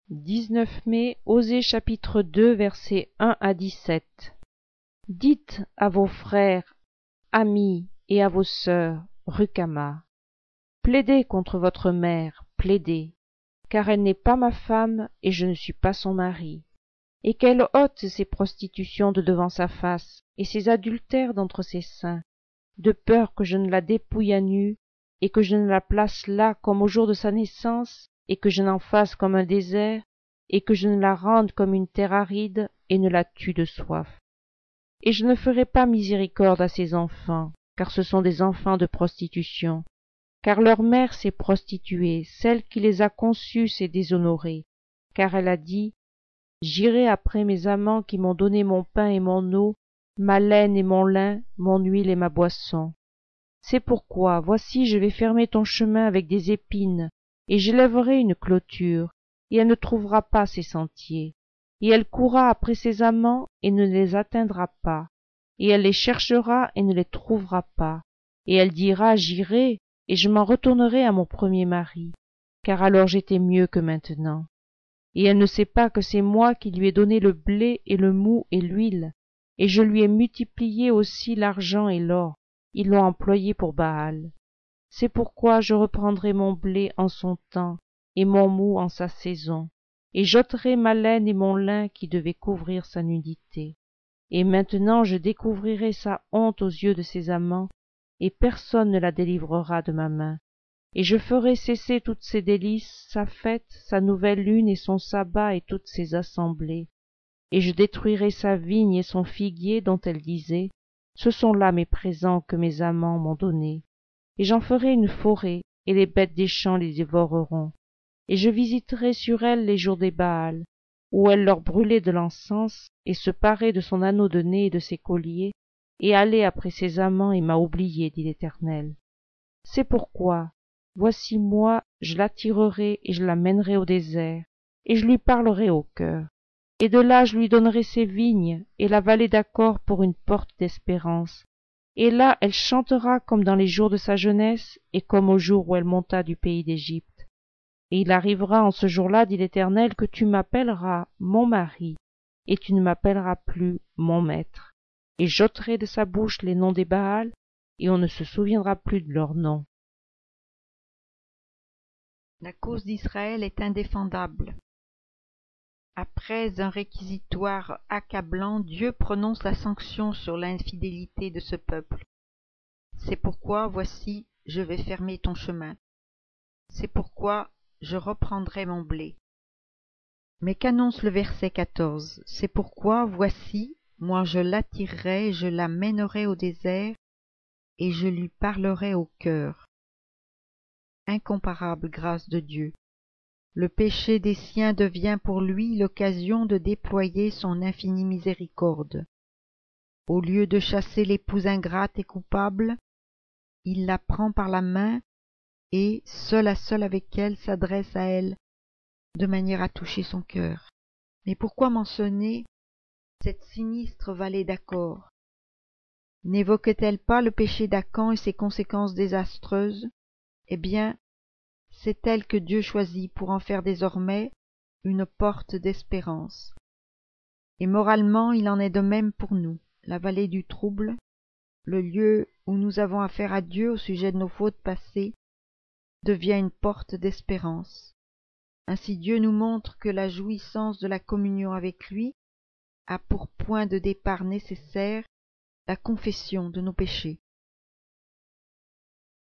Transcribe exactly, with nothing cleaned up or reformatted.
dix-neuf mai, Osée chapitre deux, versets un à dix-sept. Dites à vos frères, amis, et à vos sœurs, Rucama, plaidez contre votre mère, plaidez, car elle n'est pas ma femme, et je ne suis pas son mari, et qu'elle ôte ses prostitutions de devant sa face, et ses adultères d'entre ses seins, de peur que je ne la dépouille à nu, et que je ne la place là comme au jour de sa naissance, et que je n'en fasse comme un désert, et que je ne la rende comme une terre aride, et ne la tue de soif. Et je ne ferai pas miséricorde à ces enfants, car ce sont des enfants de prostitution, car leur mère s'est prostituée, celle qui les a conçus s'est déshonorée, car elle a dit, j'irai après mes amants qui m'ont donné mon pain et mon eau, ma laine et mon lin, mon huile et ma boisson. C'est pourquoi, voici, je vais fermer ton chemin avec des épines, et j'élèverai une clôture, et elle ne trouvera pas ses sentiers. Et elle courra après ses amants, et ne les atteindra pas. Et elle les cherchera, et ne les trouvera pas. Et elle dira, j'irai, et je m'en retournerai à mon premier mari, car alors j'étais mieux que maintenant. Et elle ne sait pas que c'est moi qui lui ai donné le blé et le mou et l'huile, et je lui ai multiplié aussi l'argent et l'or. Ils l'ont employé pour Baal. C'est pourquoi je reprendrai mon blé en son temps, et mon mou en sa saison, et j'ôterai ma laine et mon lin qui devaient couvrir sa nudité. Et maintenant je découvrirai sa honte aux yeux de ses amants, et personne ne la délivrera de ma main. Et je ferai cesser toutes ses délices, sa fête, sa nouvelle lune et son sabbat et toutes ses assemblées. Et je détruirai sa vigne et son figuier dont elle disait, ce sont là mes présents que mes amants m'ont donnés. Et j'en ferai une forêt, et les bêtes des champs les dévoreront. Et je visiterai sur elle les jours des Baals, où elle leur brûlait de l'encens, et se parait de son anneau de nez et de ses colliers, et allait après ses amants et m'a oublié, dit l'Éternel. C'est pourquoi, voici moi, je l'attirerai et je la mènerai au désert, et je lui parlerai au cœur. Et de là je lui donnerai ses vignes, et la vallée d'Accor pour une porte d'espérance. Et là elle chantera comme dans les jours de sa jeunesse, et comme au jour où elle monta du pays d'Égypte. Et il arrivera en ce jour-là, dit l'Éternel, que tu m'appelleras mon mari, et tu ne m'appelleras plus mon maître. Et j'ôterai de sa bouche les noms des Baals, et on ne se souviendra plus de leurs noms. La cause d'Israël est indéfendable. Après un réquisitoire accablant, Dieu prononce la sanction sur l'infidélité de ce peuple. C'est pourquoi, voici, je vais fermer ton chemin. C'est pourquoi je reprendrai mon blé. Mais qu'annonce le verset quatorze? C'est pourquoi, voici, moi je l'attirerai, je la mènerai au désert, et je lui parlerai au cœur. Incomparable grâce de Dieu. Le péché des siens devient pour lui l'occasion de déployer son infinie miséricorde. Au lieu de chasser l'épouse ingrate et coupable, il la prend par la main et, seul à seul avec elle, s'adresse à elle de manière à toucher son cœur. Mais pourquoi mentionner cette sinistre vallée d'Accor? N'évoque-t-elle pas le péché d'Acan et ses conséquences désastreuses? Eh bien, c'est elle que Dieu choisit pour en faire désormais une porte d'espérance. Et moralement, il en est de même pour nous. La vallée du trouble, le lieu où nous avons affaire à Dieu au sujet de nos fautes passées, devient une porte d'espérance. Ainsi Dieu nous montre que la jouissance de la communion avec lui a pour point de départ nécessaire la confession de nos péchés.